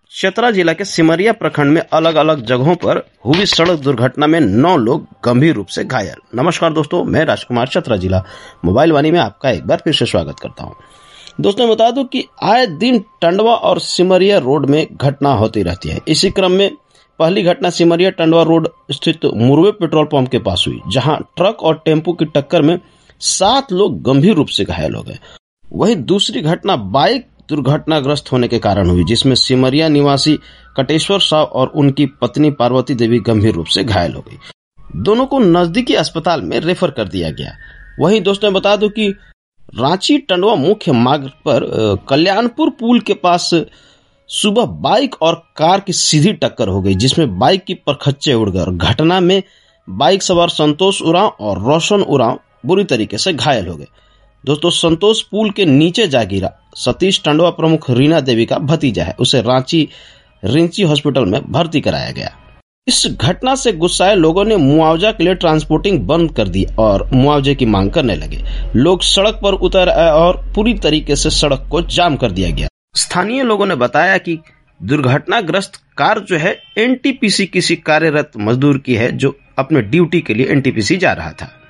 चतरा जिला के सिमरिया प्रखंड में अलग अलग जगहों पर हुई सड़क दुर्घटना में 9 लोग गंभीर रूप से घायल। नमस्कार दोस्तों, मैं राजकुमार चतरा जिला मोबाइल वाणी में आपका एक बार फिर से स्वागत करता हूं। दोस्तों बता दूं कि आए दिन टंडवा और सिमरिया रोड में घटना होती रहती है। इसी क्रम में पहली घटना सिमरिया टंडवा रोड स्थित मुरवे पेट्रोल पंप के पास हुई, जहां ट्रक और टेम्पो की टक्कर में 7 लोग गंभीर रूप से घायल हो गए। वहीं दूसरी घटना बाइक दुर्घटनाग्रस्त होने के कारण हुई, जिसमें सिमरिया निवासी कटेश्वर साव और उनकी पत्नी पार्वती देवी गंभीर रूप से घायल हो गई। दोनों को नजदीकी अस्पताल में रेफर कर दिया गया। वहीं दोस्तों बता दूं कि रांची टंडवा मुख्य मार्ग पर कल्याणपुर पुल के पास सुबह बाइक और कार की सीधी टक्कर हो गई, जिसमें बाइक की परखच्चे उड़ गए और घटना में बाइक सवार संतोष उरांव और रोशन उरांव बुरी तरीके से घायल हो गए। दोस्तों संतोष पुल के नीचे जा गिरा। सतीश टंडवा प्रमुख रीना देवी का भतीजा है, उसे रांची रिंची हॉस्पिटल में भर्ती कराया गया। इस घटना से गुस्साए लोगों ने मुआवजा के लिए ट्रांसपोर्टिंग बंद कर दी और मुआवजे की मांग करने लगे। लोग सड़क पर उतर आए और पूरी तरीके से सड़क को जाम कर दिया गया। स्थानीय लोगों ने बताया कि दुर्घटनाग्रस्त कार जो है एनटीपीसी किसी कार्यरत मजदूर की है, जो अपने ड्यूटी के लिए एनटीपीसी जा रहा था।